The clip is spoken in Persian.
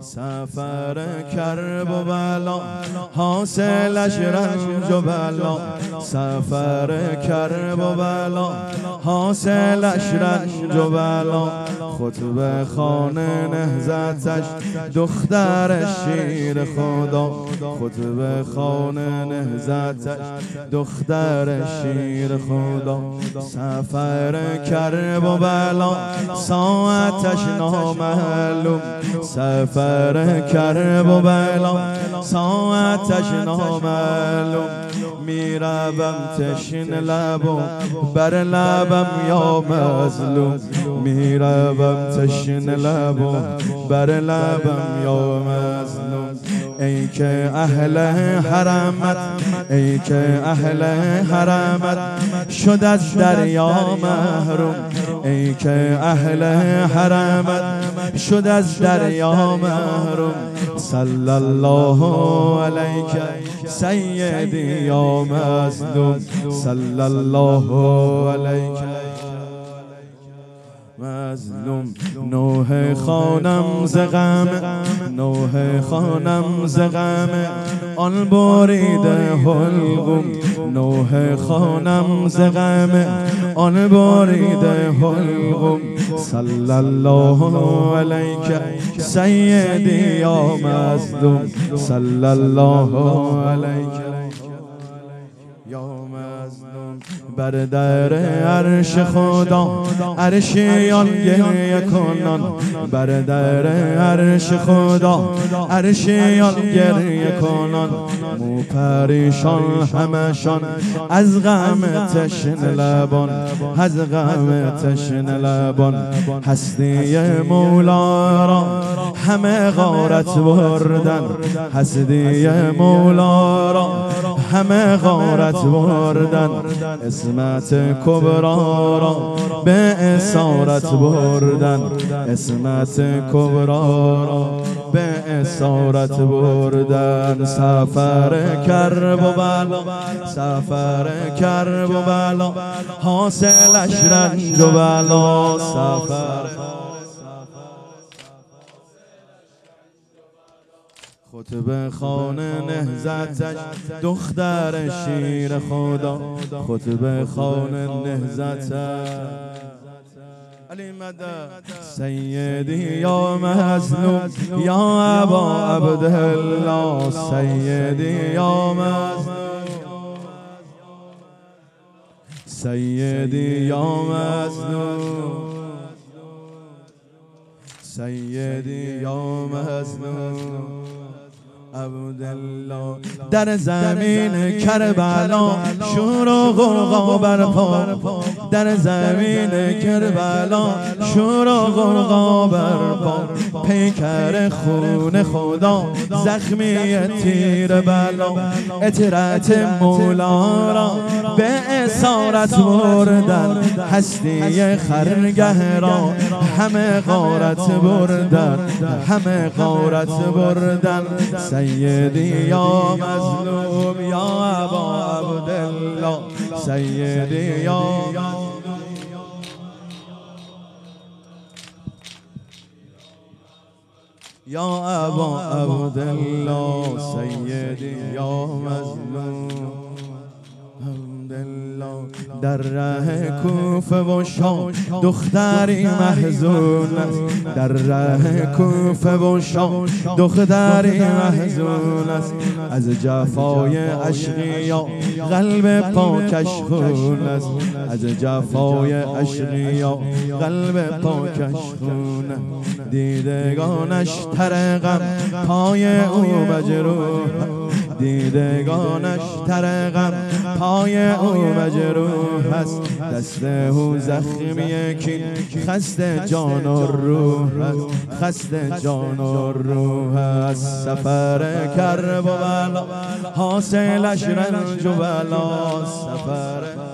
سفر کرب و بلا حاصلش رنج و بلا، سفر کرب و بلا حاصلش رنج و بلا. خطبه خانه نهضتش دختر شیر خدا، خطبه خانه نهضتش دختر شیر خدا. سفر کرب و بلا ساعتش نامعلوم، سفر کرب و بلا ساعتش نامعلوم. میروم تشنه لبم بر لبم یا مظلوم، میروم تشنه لبم بر لبم یا مظلوم. ای که اهل حرمت، ای که اهل حرمت شد از دریا محروم، ای که اهل حرمت شد از دریا محروم. صلی الله علیک سیدی یا مظلوم، صلی الله علیک مظلوم. نوح خانم ز غم، نوح خانم ز غم آن بریده حلقوم، نوح خانم ز غم آن بریده حلقوم. صلی الله علیک سیدی یا مظلوم، صلی الله علیک یا مظلوم. بر در عرش خدا عرشیان گریه کنان، بر در عرش خدا عرشیان گریه کنان. مو پریشان همشان از غم تشنه لبان، از غم تشنه لبان. هستی مولا را همه غارت بردن، هستی مولا را همه غارت بردن. اسمت کبرا را به اسارت بردن، اسمت کبرا را به اسارت بردن. سفر کرب و بلا، سفر کرب و بلا حاصلش رنج و بلا. سفر خطبه خانه نهضتش دختر شیر خدا، خطبه خانه نهضتش علی مدد. سیدی یا مظلوم یا ابا عبدالله، سیدی یا مظلوم، سیدی یا مظلوم، سیدی یا مظلوم عبدالله. در زمین کربلا شور و غوغا برپا، در زمین کربلا شور و غوغا برپا. پیکر خون خدا زخمی تیر بلا، اطرت مولا را به اسارت بردن. هستی خرگه را همه غارت بردن، همه غارت بردن. سیدی یا مظلوم یا ابا عبدالله، سیدی یا یا ابا عبدالله، سیدی یا مظلوم. در ره کوفه و شام دختری محزون است، در ره کوفه و شام دختری محزون است. از جفای اشقیا قلب پاکش خون است، از جفای اشقیا قلب پاکش خون. دیدگانش ترقم پای او مجروح، دیدگانش ترقم پای او مجروح است. دست او زخمی کین خسته جان و روح است، خسته جان و روح است. سفر کرب و بلا حاصلش رنج و بلا، سفر